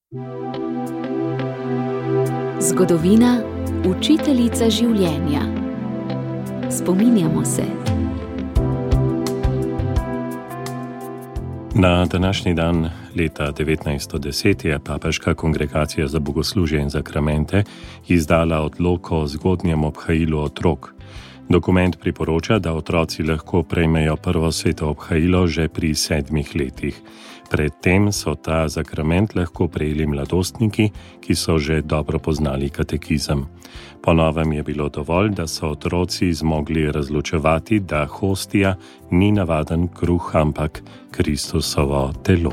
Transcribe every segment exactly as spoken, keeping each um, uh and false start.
Zgodovina, učiteljica življenja. Spominjamo se. Na današnji dan leta devetnajststo deset je Papežka kongregacija za bogoslužje in zakramente izdala odlok o zgodnjem obhajilu otrok. Dokument priporoča, da otroci lahko prejmejo prvo sveto obhajilo že pri sedmih letih. Predtem so ta zakrament lahko prejeli mladostniki, ki so že dobro poznali katekizem. Po novem je bilo dovolj, da so otroci zmogli razločevati, da hostija ni navaden kruh, ampak Kristusovo telo.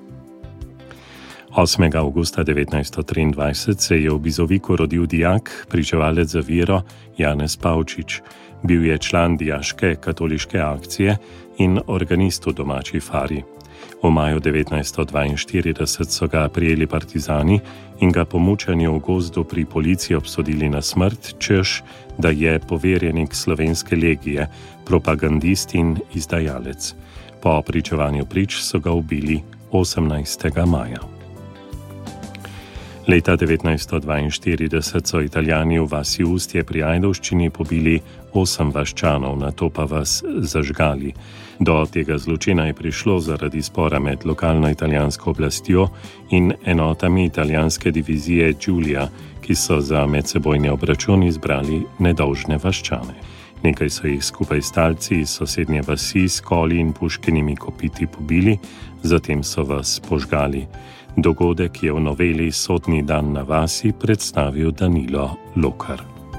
osmega avgusta devetnajststo triindvajset se je v Bizoviku rodil dijak, pričevalec za vero Janez Pavčič. Bil je član dijaške katoliške akcije in organist v domači fari. V maju devetnajststo dvainštirideset so ga prijeli partizani in ga po mučenju v gozdu pri policiji obsodili na smrt, češ, da je poverjenik Slovenske legije, propagandist in izdajalec. Po pričevanju prič so ga ubili osemnajstega maja. Leta devetnajststo dvainštirideset so Italijani v vasi Ustje pri Ajdovščini pobili osem vaščanov, nato pa vas zažgali. Do tega zločina je prišlo zaradi spora med lokalno italijansko oblastjo in enotami italijanske divizije Giulia, ki so za medsebojni obračun izbrali nedolžne vaščane. Nekaj so jih skupaj s talci iz sosednje vasi s koli in puškinimi kopiti pobili, zatem so vas požgali. Dogodek je v noveli Sodni dan na vasi predstavil Danilo Lokar.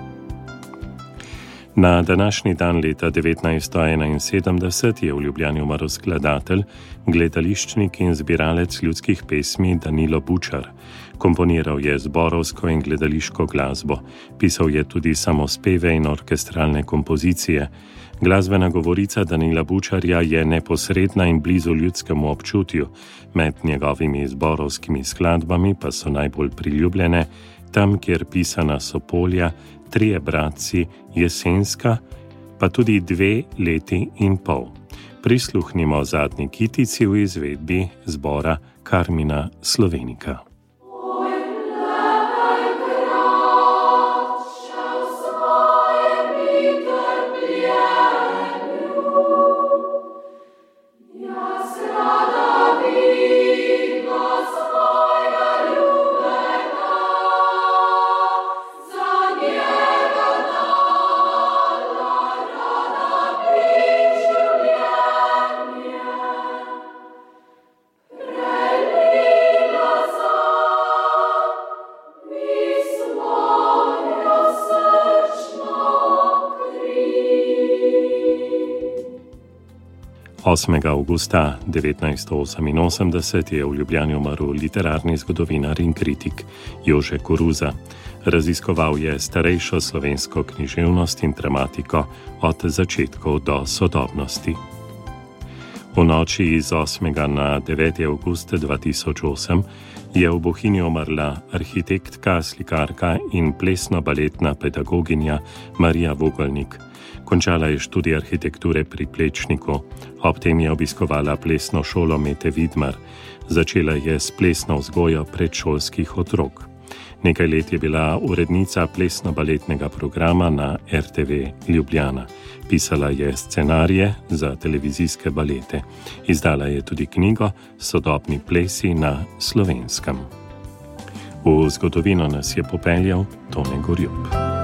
Na današnji dan leta devetnajststo enainsedemdeset je v Ljubljani umrl skladatelj, gledališčnik in zbiralec ljudskih pesmi Danilo Bučar. Komponiral je zborovsko in gledališko glasbo, pisal je tudi samospeve in orkestralne kompozicije. Glasbena govorica Danila Bučarja je neposredna in blizu ljudskemu občutju, med njegovimi zborovskimi skladbami pa so najbolj priljubljene Tam, kjer pisana so polja, Trije bratci, Jesenska, pa tudi Dve leti in pol. Prisluhnimo zadnji kitici v izvedbi zbora Karmina Slovenika. osmega avgusta devetnajststo oseminosemdeset je v Ljubljani umrl literarni zgodovinar in kritik Jože Koruza. Raziskoval je starejšo slovensko književnost in dramatiko od začetkov do sodobnosti. V noči iz osmega na deveti avgust dva tisoč osem je v Bohinji umrla arhitektka, slikarka in plesno-baletna pedagoginja Marija Vogelnik. Končala je študij arhitekture pri Plečniku, ob tem je obiskovala plesno šolo Mete Vidmar. Začela je s plesno vzgojo predšolskih otrok. Nekaj let je bila urednica plesno-baletnega programa na er te ve Ljubljana. Pisala je scenarije za televizijske balete. Izdala je tudi knjigo Sodobni plesi na Slovenskem. V zgodovino nas je popeljal Tone Gorjup.